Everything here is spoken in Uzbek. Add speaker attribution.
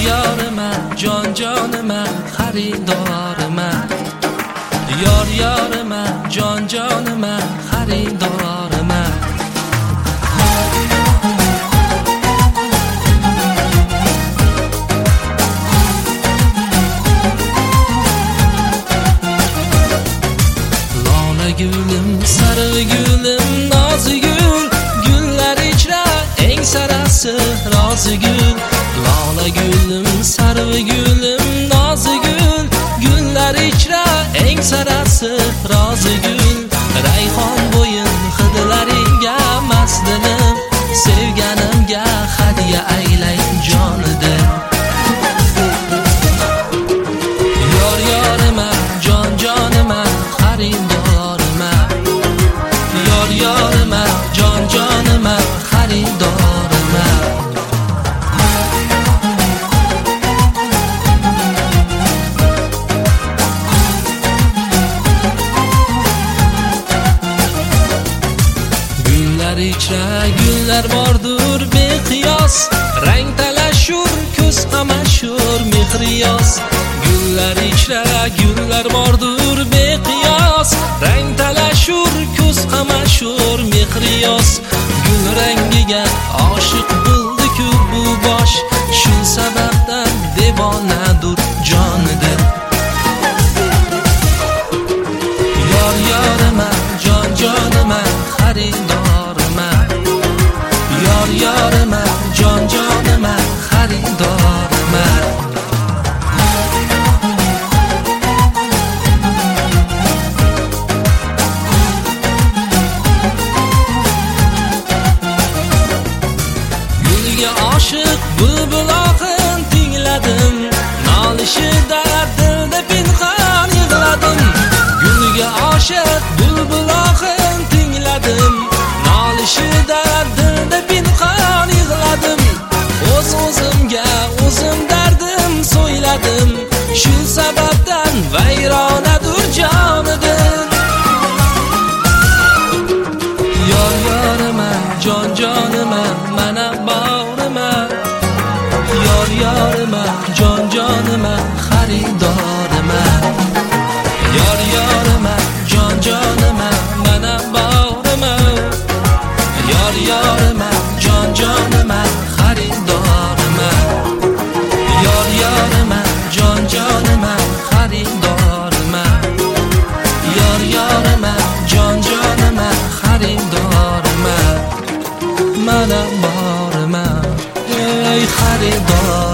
Speaker 1: یار من، جان جان من، خریدار من. یار یار من، جان جان من، خریدار من. Lale gülüm, sarı gülüm, nazı gül, güller içre en sarası razı gül. Lale gülüm, sarı gülüm, nazı gül, güller içre en sarası razı gül. Rayhon bo'yin hidlariga mast dilim, sevganimga hadiya aylay jonidim. Yor yorima, jon jonima, xaridorima. Yor yorima, jon jonima, xaridorima. Güller içre güller bordur beqiyos, rang talashur ko'z qamashur mehriyos. Güller içre güller bordur beqiyos, rang talashur ko'z qamashur mehriyos. Gul rangiga oshiq bo'ldi-ku bu bosh, shu sababdan devonadur jonidir. Yor yorima, jon jonima, xaridorima. Yor yorima, jon jonima, xaridorima. Gulga oshiq bulbuloqin tingladim, nolishida dilda pinhon yig'ladim. Gulga oshiq bulbuloqin tingladim, nolishida dilda pinhon yig'ladim. O'z-o'zimga o'zim dardim so'yladim, shu sababdan vayronadur jonidim. Yor yorima, jon jonima, mana borima. Yor yorima, jon jonima, xaridorima. Yor yorima, jon jonima, mana borima. Yor yorima, jon jonima, xaridorima. Yor yorima, jon jonima, xaridorima. Yor yorima, jon jonima, xaridorima. Mana borima, ey xaridor.